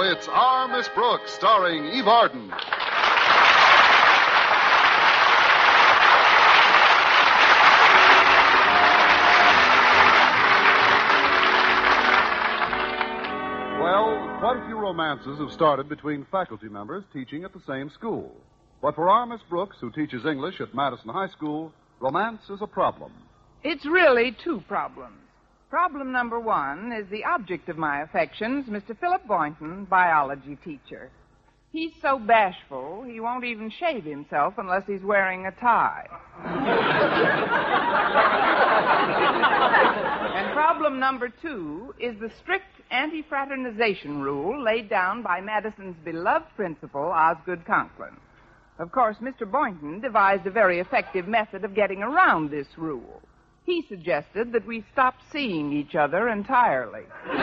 it's Our Miss Brooks, starring Eve Arden. Well, quite a few romances have started between faculty members teaching at the same school. But for our Miss Brooks, who teaches English at Madison High School, romance is a problem. It's really two problems. Problem number one is the object of my affections, Mr. Philip Boynton, biology teacher. He's so bashful, he won't even shave himself unless he's wearing a tie. And problem number two is the strict anti-fraternization rule laid down by Madison's beloved principal, Osgood Conklin. Of course, Mr. Boynton devised a very effective method of getting around this rule. He suggested that we stop seeing each other entirely.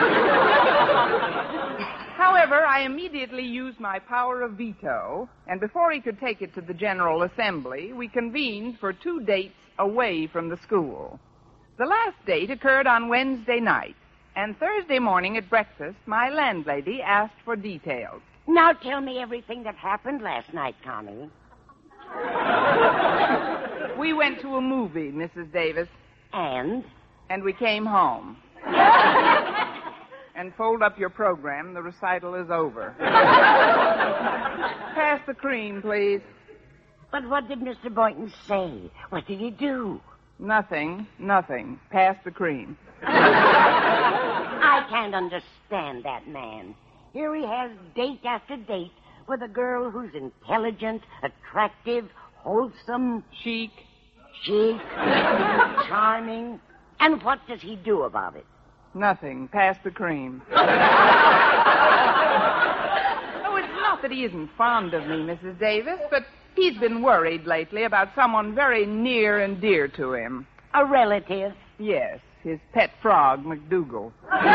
However, I immediately used my power of veto, and before he could take it to the General Assembly, we convened for 2 dates away from the school. The last date occurred on Wednesday night, and Thursday morning at breakfast, my landlady asked for details. Now tell me everything that happened last night, Connie. We went to a movie, Mrs. Davis. And we came home. And fold up your program. The recital is over. Pass the cream, please. But what did Mr. Boynton say? What did he do? Nothing. Pass the cream. I can't understand that man. Here he has date after date with a girl who's intelligent, attractive, wholesome, chic, charming. And what does he do about it? Nothing. Pass the cream. Oh, it's not that he isn't fond of me, Mrs. Davis, but he's been worried lately about someone very near and dear to him. A relative? Yes, his pet frog, McDougal.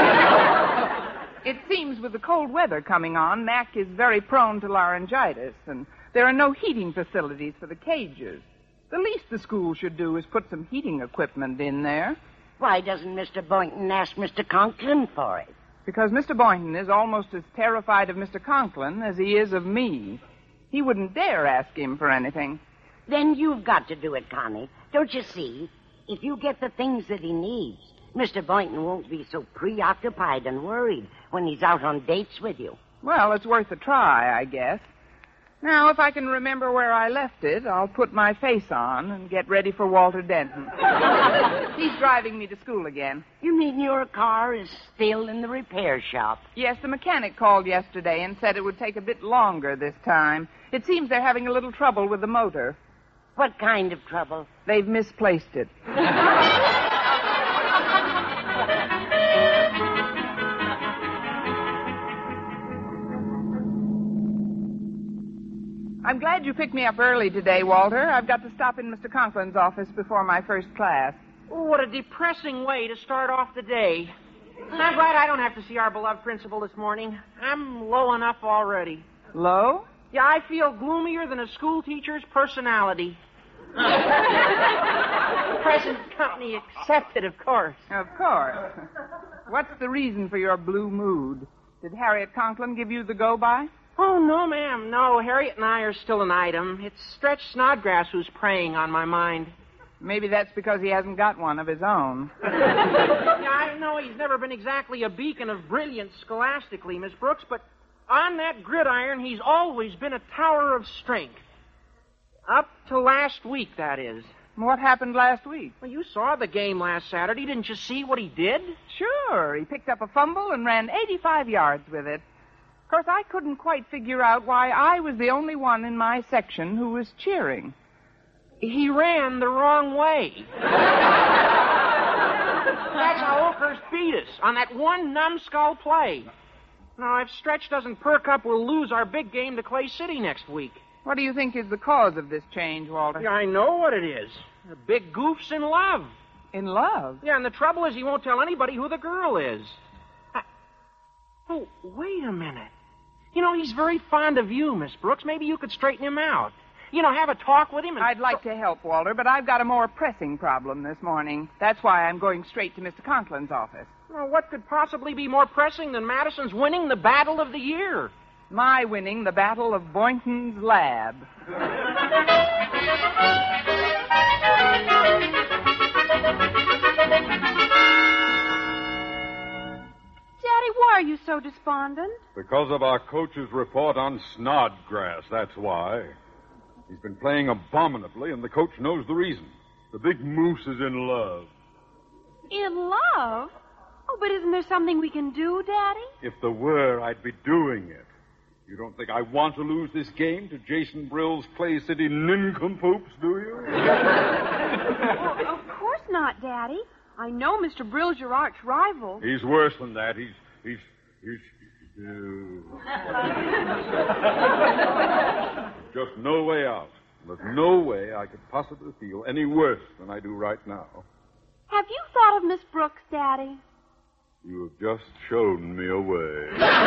It seems with the cold weather coming on, Mac is very prone to laryngitis, and there are no heating facilities for the cages. The least the school should do is put some heating equipment in there. Why doesn't Mr. Boynton ask Mr. Conklin for it? Because Mr. Boynton is almost as terrified of Mr. Conklin as he is of me. He wouldn't dare ask him for anything. Then you've got to do it, Connie. Don't you see? If you get the things that he needs, Mr. Boynton won't be so preoccupied and worried when he's out on dates with you. Well, it's worth a try, I guess. Now, if I can remember where I left it, I'll put my face on and get ready for Walter Denton. He's driving me to school again. You mean your car is still in the repair shop? Yes, the mechanic called yesterday and said it would take a bit longer this time. It seems they're having a little trouble with the motor. What kind of trouble? They've misplaced it. I'm glad you picked me up early today, Walter. I've got to stop in Mr. Conklin's office before my first class. Oh, what a depressing way to start off the day. I'm glad I don't have to see our beloved principal this morning. I'm low enough already. Low? Yeah, I feel gloomier than a school teacher's personality. Present company accepted, of course. Of course. What's the reason for your blue mood? Did Harriet Conklin give you the go-by? Oh, no, ma'am. No, Harriet and I are still an item. It's Stretch Snodgrass who's preying on my mind. Maybe that's because he hasn't got one of his own. Yeah, I know he's never been exactly a beacon of brilliance scholastically, Miss Brooks, but on that gridiron, he's always been a tower of strength. Up to last week, that is. What happened last week? Well, you saw the game last Saturday. Didn't you see what he did? Sure. He picked up a fumble and ran 85 yards with it. Of course, I couldn't quite figure out why I was the only one in my section who was cheering. He ran the wrong way. That's how Oakhurst beat us, on that one numbskull play. Now, if Stretch doesn't perk up, we'll lose our big game to Clay City next week. What do you think is the cause of this change, Walter? Yeah, I know what it is. The big goof's in love. In love? Yeah, and the trouble is he won't tell anybody who the girl is. Oh, wait a minute. You know, he's very fond of you, Miss Brooks. Maybe you could straighten him out. have a talk with him? I'd like to help, Walter, but I've got a more pressing problem this morning. That's why I'm going straight to Mr. Conklin's office. Well, what could possibly be more pressing than Madison's winning the Battle of the Year? My winning the Battle of Boynton's Lab. Daddy, why are you so despondent? Because of our coach's report on Snodgrass, that's why. He's been playing abominably, and the coach knows the reason. The big moose is in love. In love? Oh, but isn't there something we can do, Daddy? If there were, I'd be doing it. You don't think I want to lose this game to Jason Brill's Clay City nincompoops, do you? Well, of course not, Daddy. I know Mr. Brill's your arch rival. He's worse than that. He's just no way out. There's no way I could possibly feel any worse than I do right now. Have you thought of Miss Brooks, Daddy? You have just shown me a way.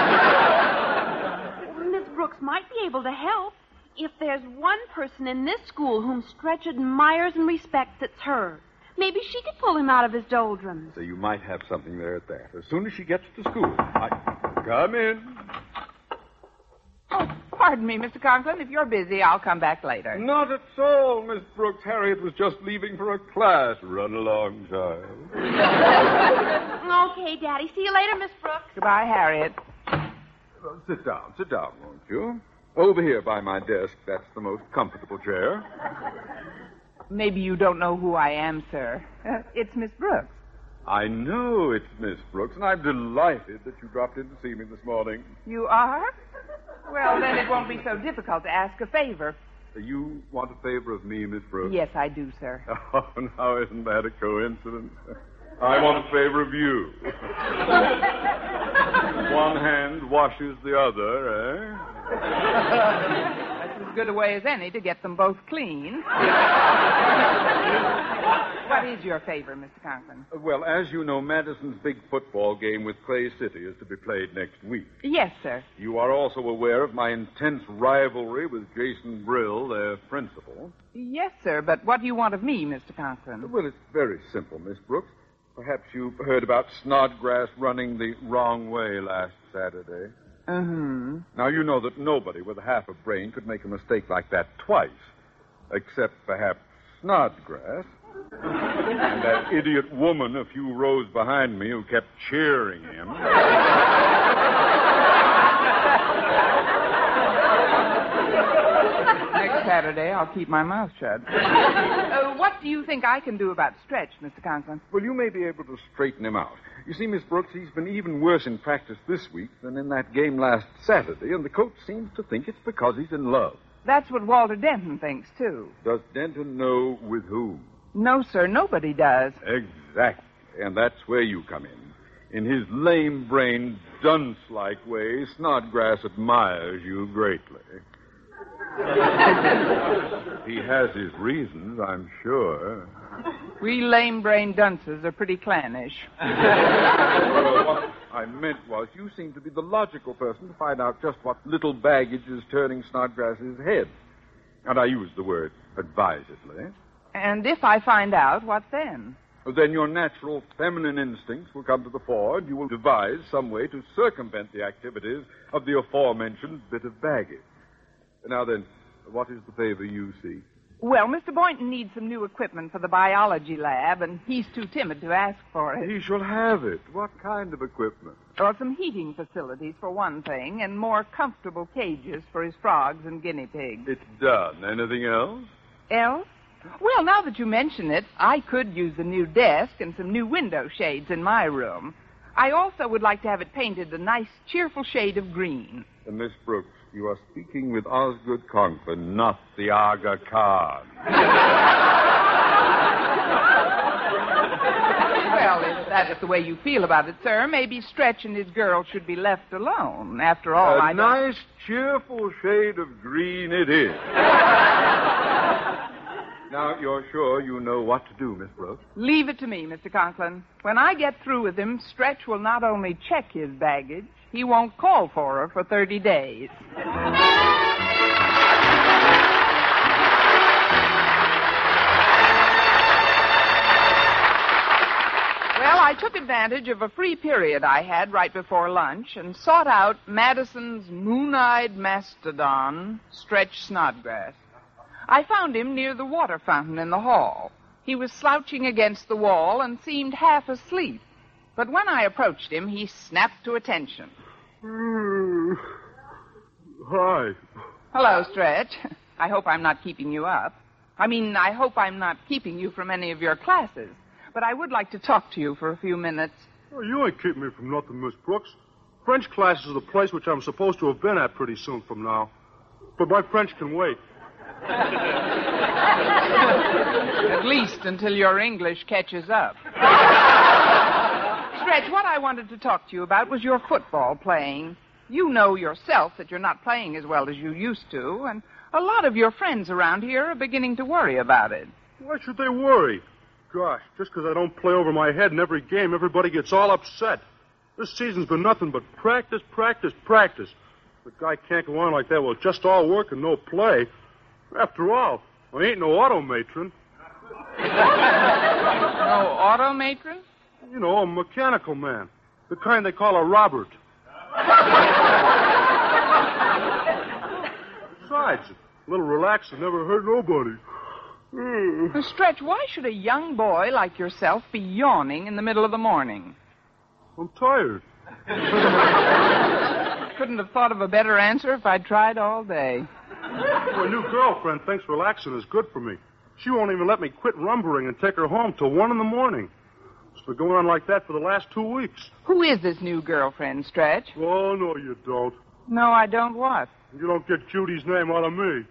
Miss Brooks might be able to help. If there's one person in this school whom Stretch admires and respects, it's her. Maybe she could pull him out of his doldrums. So you might have something there at that. As soon as she gets to school, Come in. Oh, pardon me, Mr. Conklin. If you're busy, I'll come back later. Not at all, Miss Brooks. Harriet was just leaving for a class. Run along, child. Okay, Daddy. See you later, Miss Brooks. Goodbye, Harriet. Well, sit down, won't you? Over here by my desk. That's the most comfortable chair. Maybe you don't know who I am, sir. It's Miss Brooks. I know it's Miss Brooks, and I'm delighted that you dropped in to see me this morning. You are? Well, then it won't be so difficult to ask a favor. You want a favor of me, Miss Brooks? Yes, I do, sir. Oh, now isn't that a coincidence? I want a favor of you. One hand washes the other, eh? That's as good a way as any to get them both clean. What is your favor, Mr. Conklin? Well, as you know, Madison's big football game with Clay City is to be played next week. Yes, sir. You are also aware of my intense rivalry with Jason Brill, their principal. Yes, sir, but what do you want of me, Mr. Conklin? Well, it's very simple, Miss Brooks. Perhaps you've heard about Snodgrass running the wrong way last Saturday. Uh-huh. Now, you know that nobody with half a brain could make a mistake like that twice, except perhaps Snodgrass. And that idiot woman a few rows behind me who kept cheering him. Next Saturday, I'll keep my mouth shut. What do you think I can do about Stretch, Mr. Conklin? Well, you may be able to straighten him out. You see, Miss Brooks, he's been even worse in practice this week than in that game last Saturday, and the coach seems to think it's because he's in love. That's what Walter Denton thinks, too. Does Denton know with whom? No, sir, nobody does. Exactly, and that's where you come in. In his lame-brained, dunce-like way, Snodgrass admires you greatly. He has his reasons, I'm sure. We lame-brained dunces are pretty clannish. Well, what I meant was you seem to be the logical person to find out just what little baggage is turning Snodgrass's head. And I use the word advisedly. And if I find out, what then? Then your natural feminine instincts will come to the fore, and you will devise some way to circumvent the activities of the aforementioned bit of baggage. Now then, what is the favor you seek? Well, Mr. Boynton needs some new equipment for the biology lab, and he's too timid to ask for it. He shall have it. What kind of equipment? Well, some heating facilities, for one thing, and more comfortable cages for his frogs and guinea pigs. It's done. Anything else? Else? Well, now that you mention it, I could use a new desk and some new window shades in my room. I also would like to have it painted a nice, cheerful shade of green. Miss Brooks, you are speaking with Osgood Conklin, not the Aga Khan. Well, if that is the way you feel about it, sir, maybe Stretch and his girl should be left alone. After all, A nice, cheerful shade of green it is. Now, you're sure you know what to do, Miss Brooks? Leave it to me, Mr. Conklin. When I get through with him, Stretch will not only check his baggage, he won't call for her for 30 days. I took advantage of a free period I had right before lunch and sought out Madison's moon-eyed mastodon, Stretch Snodgrass. I found him near the water fountain in the hall. He was slouching against the wall and seemed half asleep. But when I approached him, he snapped to attention. Hi. Hello, Stretch. I hope I'm not keeping you up. I hope I'm not keeping you from any of your classes. But I would like to talk to you for a few minutes. Well, you ain't keeping me from nothing, Miss Brooks. French classes are the place which I'm supposed to have been at pretty soon from now. But my French can wait. At least until your English catches up. Stretch, what I wanted to talk to you about was your football playing. You know yourself that you're not playing as well as you used to, and a lot of your friends around here are beginning to worry about it. Why should they worry? Gosh, just because I don't play over my head in every game, everybody gets all upset. This season's been nothing but practice, practice, practice. The guy can't go on like that with just all work and no play. After all, I ain't no automatron. No automatron? You know, a mechanical man. The kind they call a Robert. Besides, a little relaxing never hurt nobody. Stretch, why should a young boy like yourself be yawning in the middle of the morning? I'm tired. Couldn't have thought of a better answer if I'd tried all day. My new girlfriend thinks relaxing is good for me. She won't even let me quit lumbering and take her home till 1 a.m. It's been going on like that for the last 2 weeks. Who is this new girlfriend, Stretch? Oh, no, you don't. No, I don't what? You don't get Judy's name out of me.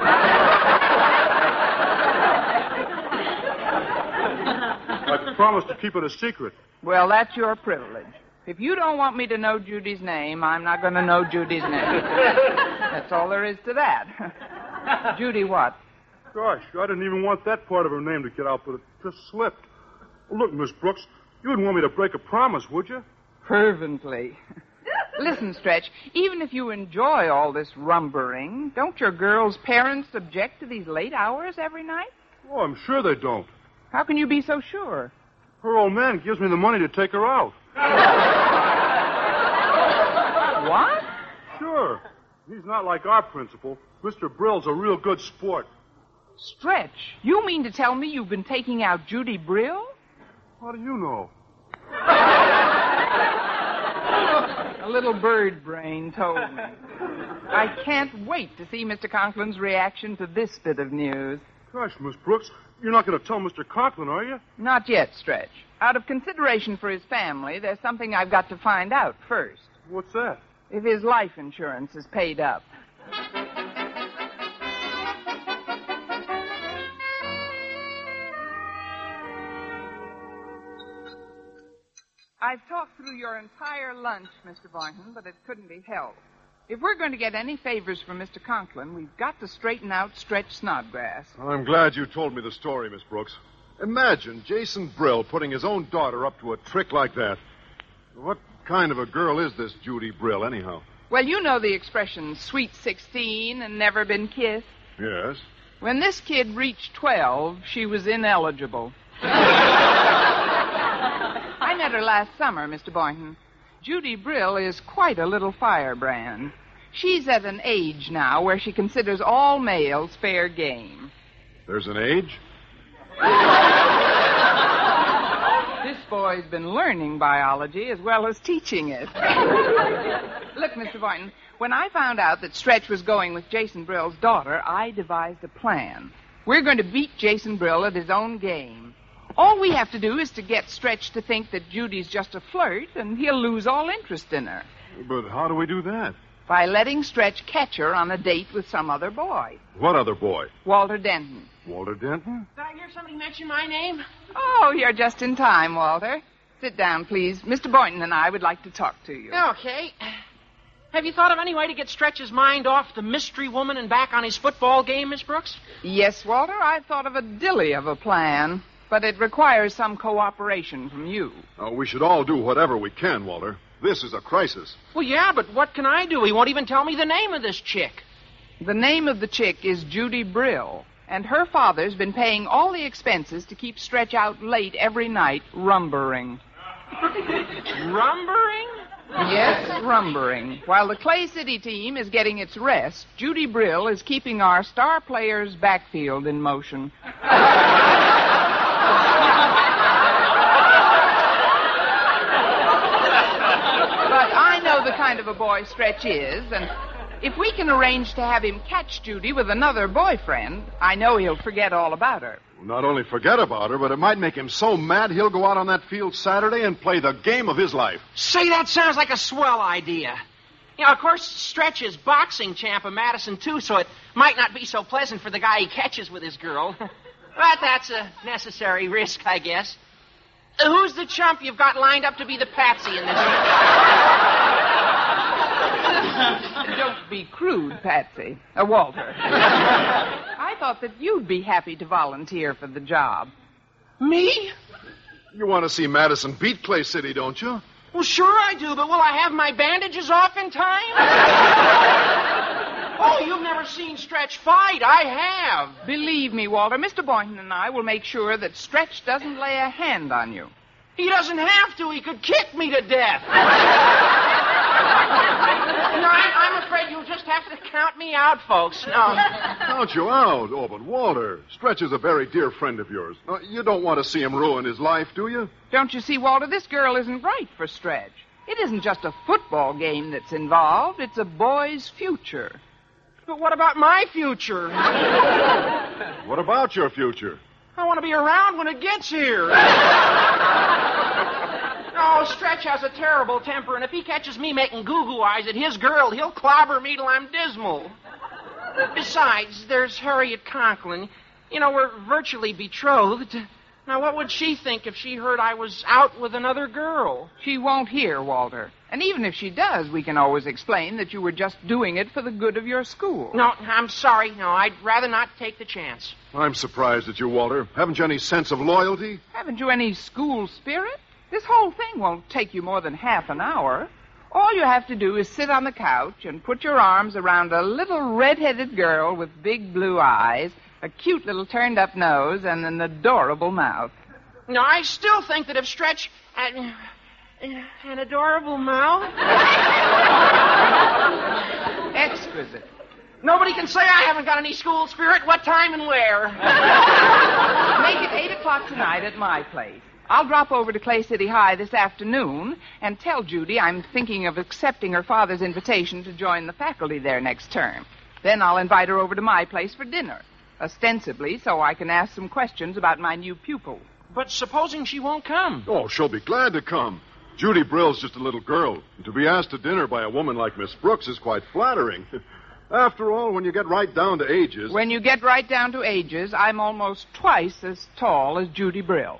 I promised to keep it a secret. Well, that's your privilege. If you don't want me to know Judy's name, I'm not going to know Judy's name. That's all there is to that. Judy what? Gosh, I didn't even want that part of her name to get out, but it just slipped. Well, look, Miss Brooks, you wouldn't want me to break a promise, would you? Fervently. Listen, Stretch, even if you enjoy all this rumbering, don't your girl's parents object to these late hours every night? Oh, I'm sure they don't. How can you be so sure? Her old man gives me the money to take her out. What? Sure. He's not like our principal. Mr. Brill's a real good sport. Stretch, you mean to tell me you've been taking out Judy Brill? How do you know? A little bird brain told me. I can't wait to see Mr. Conklin's reaction to this bit of news. Gosh, Miss Brooks, you're not going to tell Mr. Conklin, are you? Not yet, Stretch. Out of consideration for his family, there's something I've got to find out first. What's that? If his life insurance is paid up. I've talked through your entire lunch, Mr. Boynton, but it couldn't be helped. If we're going to get any favors from Mr. Conklin, we've got to straighten out Stretch Snodgrass. I'm glad you told me the story, Miss Brooks. Imagine Jason Brill putting his own daughter up to a trick like that. What kind of a girl is this Judy Brill, anyhow? Well, you know the expression, sweet 16 and never been kissed. Yes. When this kid reached 12, she was ineligible. I met her last summer, Mr. Boynton. Judy Brill is quite a little firebrand. She's at an age now where she considers all males fair game. There's an age? This boy's been learning biology as well as teaching it. Look, Mr. Boynton, when I found out that Stretch was going with Jason Brill's daughter, I devised a plan. We're going to beat Jason Brill at his own game. All we have to do is to get Stretch to think that Judy's just a flirt, and he'll lose all interest in her. But how do we do that? By letting Stretch catch her on a date with some other boy. What other boy? Walter Denton. Walter Denton? Did I hear somebody mention my name? Oh, you're just in time, Walter. Sit down, please. Mr. Boynton and I would like to talk to you. Okay. Have you thought of any way to get Stretch's mind off the mystery woman and back on his football game, Miss Brooks? Yes, Walter, I've thought of a dilly of a plan. But it requires some cooperation from you. We should all do whatever we can, Walter. This is a crisis. Well, yeah, but what can I do? He won't even tell me the name of this chick. The name of the chick is Judy Brill, and her father's been paying all the expenses to keep Stretch out late every night, rumbering. Rumbering? Yes, rumbering. While the Clay City team is getting its rest, Judy Brill is keeping our star player's backfield in motion. But I know the kind of a boy Stretch is, and if we can arrange to have him catch Judy with another boyfriend, I know he'll forget all about her. Not only forget about her, but it might make him so mad he'll go out on that field Saturday and play the game of his life. Say, that sounds like a swell idea. You know, of course, Stretch is boxing champ of Madison, too, so it might not be so pleasant for the guy he catches with his girl. But that's a necessary risk, I guess. Who's the chump you've got lined up to be the patsy in this? Don't be crude, Patsy. Walter. I thought that you'd be happy to volunteer for the job. Me? You want to see Madison beat Clay City, don't you? Well, sure I do, but will I have my bandages off in time? Oh, you've never seen Stretch fight. I have. Believe me, Walter, Mr. Boynton and I will make sure that Stretch doesn't lay a hand on you. He doesn't have to. He could kick me to death. No, I'm afraid you'll just have to count me out, folks. No. Count you out? Oh, but Walter, Stretch is a very dear friend of yours. You don't want to see him ruin his life, do you? Don't you see, Walter, this girl isn't right for Stretch. It isn't just a football game that's involved. It's a boy's future. But what about my future? What about your future? I want to be around when it gets here. Oh, Stretch has a terrible temper, and if he catches me making goo-goo eyes at his girl, he'll clobber me till I'm dismal. Besides, there's Harriet Conklin. You know, we're virtually betrothed. Now, what would she think if she heard I was out with another girl? She won't hear, Walter. And even if she does, we can always explain that you were just doing it for the good of your school. No, I'm sorry. No, I'd rather not take the chance. I'm surprised at you, Walter. Haven't you any sense of loyalty? Haven't you any school spirit? This whole thing won't take you more than half an hour. All you have to do is sit on the couch and put your arms around a little red-headed girl with big blue eyes, a cute little turned-up nose, and an adorable mouth. No, I still think that if Stretch had an adorable mouth... Exquisite. Nobody can say I haven't got any school spirit. What time and where? Make it 8 o'clock tonight at my place. I'll drop over to Clay City High this afternoon and tell Judy I'm thinking of accepting her father's invitation to join the faculty there next term. Then I'll invite her over to my place for dinner, ostensibly so I can ask some questions about my new pupil. But supposing she won't come? Oh, she'll be glad to come. Judy Brill's just a little girl. And to be asked to dinner by a woman like Miss Brooks is quite flattering. After all, when you get right down to ages... When you get right down to ages, I'm almost twice as tall as Judy Brill.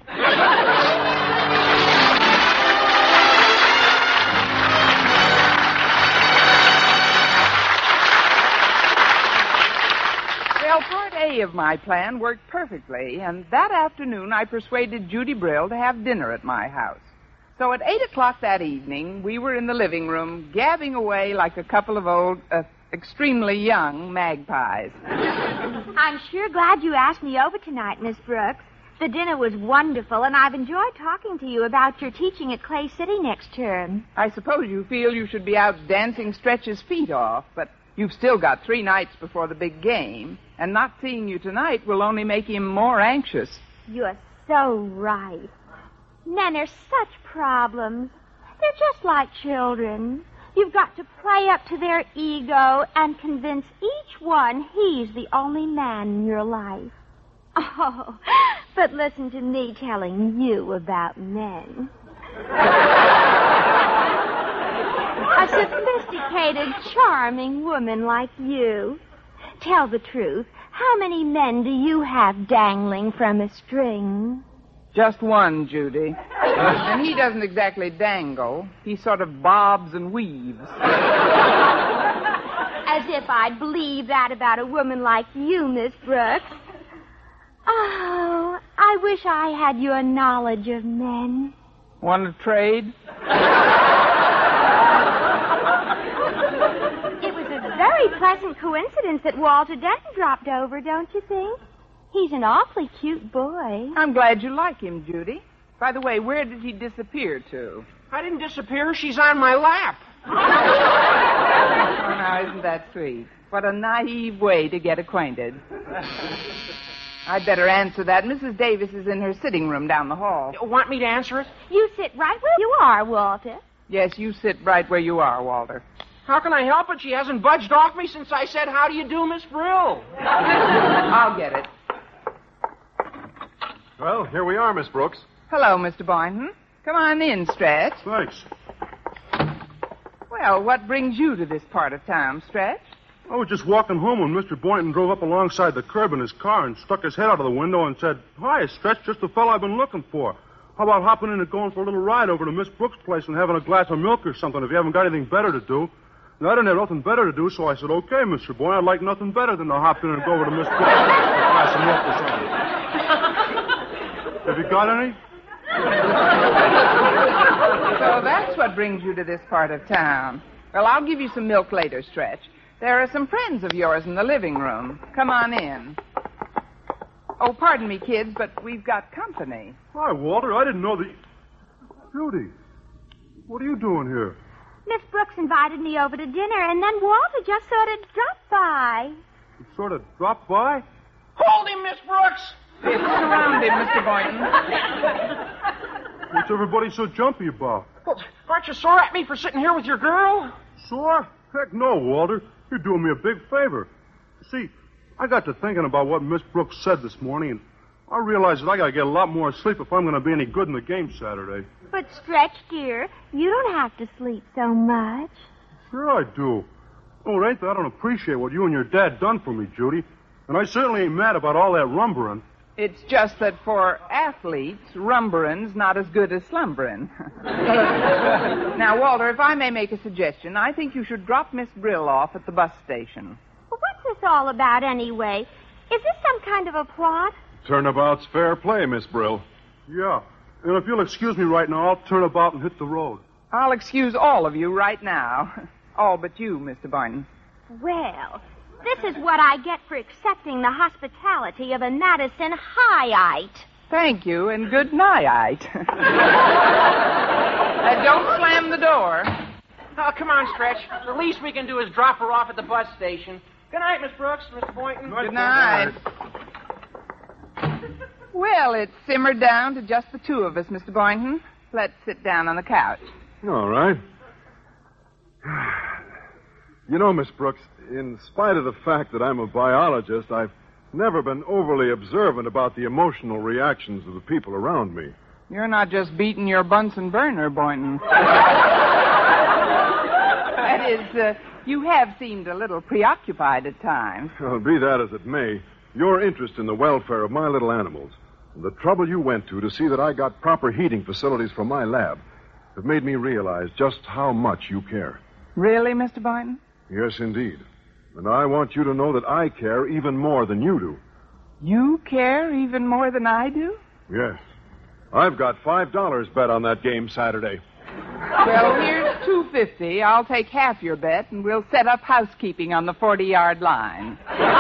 Well, Part A of my plan worked perfectly, and that afternoon I persuaded Judy Brill to have dinner at my house. So at 8 o'clock that evening, we were in the living room, gabbing away like a couple of old... extremely young magpies. I'm sure glad you asked me over tonight, Miss Brooks. The dinner was wonderful, and I've enjoyed talking to you about your teaching at Clay City next term. I suppose you feel you should be out dancing Stretch's feet off, but you've still got 3 nights before the big game, and not seeing you tonight will only make him more anxious. You're so right. Men are such problems. They're just like children. You've got to play up to their ego and convince each one he's the only man in your life. Oh, but listen to me telling you about men. A sophisticated, charming woman like you. Tell the truth. How many men do you have dangling from a string? Just one, Judy. And he doesn't exactly dangle. He sort of bobs and weaves. As if I'd believe that about a woman like you, Miss Brooks. Oh, I wish I had your knowledge of men. Want to trade? It was a very pleasant coincidence that Walter Denton dropped over, don't you think? He's an awfully cute boy. I'm glad you like him, Judy. By the way, where did he disappear to? I didn't disappear. She's on my lap. Oh, now, isn't that sweet? What a naive way to get acquainted. I'd better answer that. Mrs. Davis is in her sitting room down the hall. Want me to answer it? You sit right where you are, Walter. Yes, you sit right where you are, Walter. How can I help it? She hasn't budged off me since I said, how do you do, Miss Brill? I'll get it. Well, here we are, Miss Brooks. Hello, Mr. Boynton. Come on in, Stretch. Thanks. Well, what brings you to this part of town, Stretch? I was just walking home when Mr. Boynton drove up alongside the curb in his car and stuck his head out of the window and said, "Hi, Stretch, just the fellow I've been looking for. How about hopping in and going for a little ride over to Miss Brooks' place and having a glass of milk or something if you haven't got anything better to do?" And I didn't have nothing better to do, so I said, "Okay, Mr. Boynton, I'd like nothing better than to hop in and go over to Miss Brooks' place for a glass of milk or something." Have you got any? So that's what brings you to this part of town. Well, I'll give you some milk later, Stretch. There are some friends of yours in the living room. Come on in. Oh, pardon me, kids, but we've got company. Hi, Walter. I didn't know that... Judy, what are you doing here? Miss Brooks invited me over to dinner, and then Walter just sort of dropped by. You sort of dropped by? Hold him, Miss Brooks! It's around him, Mr. Boynton. What's everybody so jumpy about? Well, aren't you sore at me for sitting here with your girl? Sore? Heck no, Walter. You're doing me a big favor. See, I got to thinking about what Miss Brooks said this morning, and I realized that I got to get a lot more sleep if I'm going to be any good in the game Saturday. But, Stretch, dear, you don't have to sleep so much. Sure I do. Oh, it ain't that I don't appreciate what you and your dad done for me, Judy. And I certainly ain't mad about all that rumbering. It's just that for athletes, rumbering's not as good as slumbering. Now, Walter, if I may make a suggestion, I think you should drop Miss Brill off at the bus station. Well, what's this all about, anyway? Is this some kind of a plot? Turnabout's fair play, Miss Brill. Yeah. And if you'll excuse me right now, I'll turn about and hit the road. I'll excuse all of you right now. All but you, Mr. Boynton. Well, this is what I get for accepting the hospitality of a Madison Highite. Thank you, and good night. Don't slam the door. Oh, come on, Stretch. The least we can do is drop her off at the bus station. Good night, Miss Brooks, Mr. Boynton. Good night. Well, it's simmered down to just the two of us, Mr. Boynton. Let's sit down on the couch. All right. You know, Miss Brooks, in spite of the fact that I'm a biologist, I've never been overly observant about the emotional reactions of the people around me. You're not just beating your Bunsen burner, Boynton. That is, you have seemed a little preoccupied at times. Well, be that as it may, your interest in the welfare of my little animals and the trouble you went to see that I got proper heating facilities for my lab have made me realize just how much you care. Really, Mr. Boynton? Yes, indeed. And I want you to know that I care even more than you do. You care even more than I do? Yes. I've got $5 bet on that game Saturday. Well, here's $2.50. I'll take half your bet, and we'll set up housekeeping on the 40-yard line.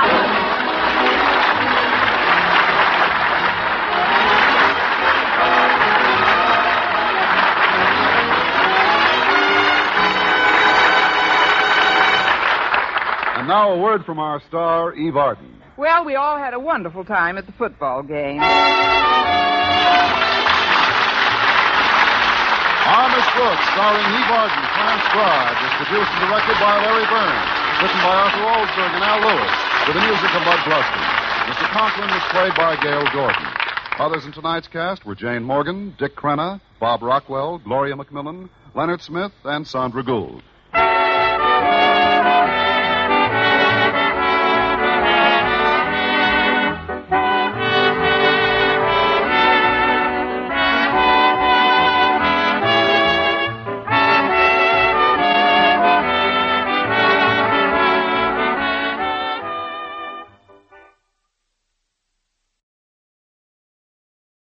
And now a word from our star, Eve Arden. Well, we all had a wonderful time at the football game. Miss Brooks, starring Eve Arden, transcribed, is produced and directed by Larry Burns, written by Arthur Oldsberg and Al Lewis, with the music of Bud Bluston. Mr. Conklin was played by Gail Gordon. Others in tonight's cast were Jane Morgan, Dick Crenna, Bob Rockwell, Gloria McMillan, Leonard Smith, and Sandra Gould.